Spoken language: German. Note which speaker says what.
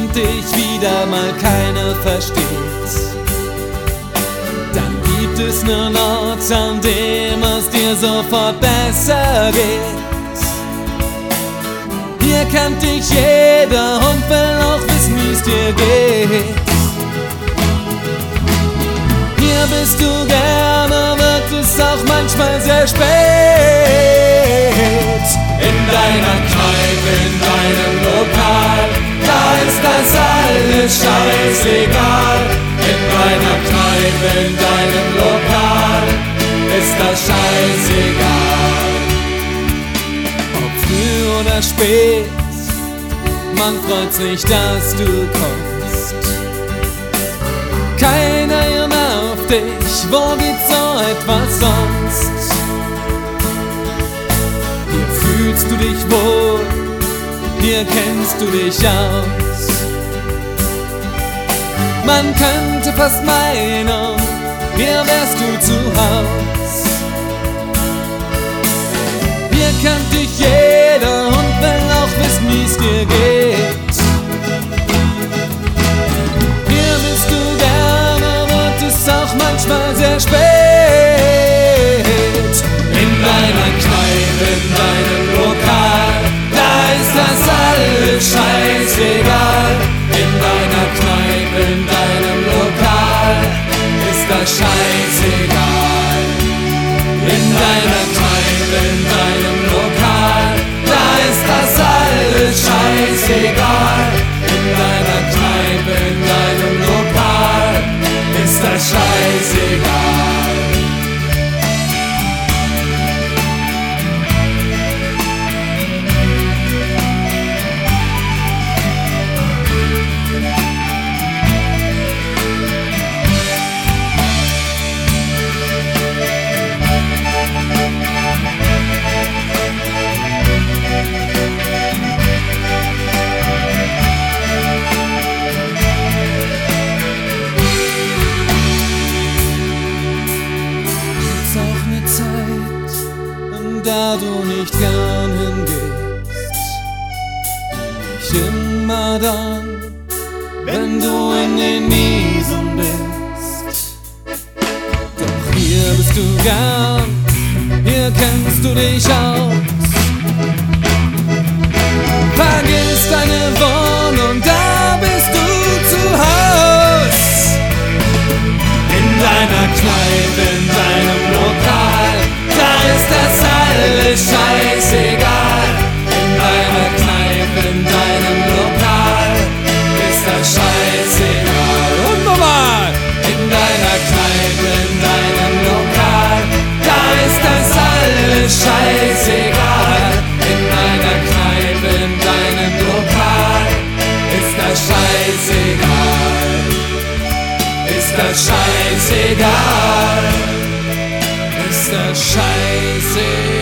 Speaker 1: und dich wieder mal keiner versteht, dann gibt es nur einen Ort, an dem es dir sofort besser geht. Hier kennt dich jeder und will auch wissen, wie's dir geht. Hier bist du gerne, wird es auch manchmal sehr spät. In deiner Kneipe, in deinem Lokal, da ist das alles scheißegal. In deiner Kneipe, in deinem Lokal, ist das scheißegal. Ob früh oder spät, man freut sich, dass du kommst. Keiner irrt auf dich, wo geht so etwas sonst? Hier fühlst du dich wohl, hier kennst du dich aus. Man könnte fast meinen, hier wärst du zu Haus. Hier kennt dich jeder und will auch wissen, wie's dir geht. Hier bist du gerne, wird es auch manchmal sehr spät. In deiner Kneipe, in deinem Lokal, da ist das alles scheißegal. In deiner Kneipe, in deinem Lokal, ist das scheißegal. In deiner Kneipe, in deinem Lokal, da ist das alles scheißegal. In deiner Kneipe, in deinem Lokal, ist das scheißegal. Da du nicht gern hingehst, nicht immer dann, wenn du in den Miesen bist. Doch hier bist du gern, hier kennst du dich aus. Vergiss deine Wohnung, da bist du zu Haus. In deiner Kneipe, in deinem Lokal, da ist das alles scheißegal. In deiner Kneipe, in deinem Lokal, ist das scheißegal. Und nochmal! In deiner Kneipe, in deinem Lokal, da ist das alles scheißegal. In deiner Kneipe, in deinem Lokal, ist das scheißegal. Ist das scheißegal. Ist das scheißegal.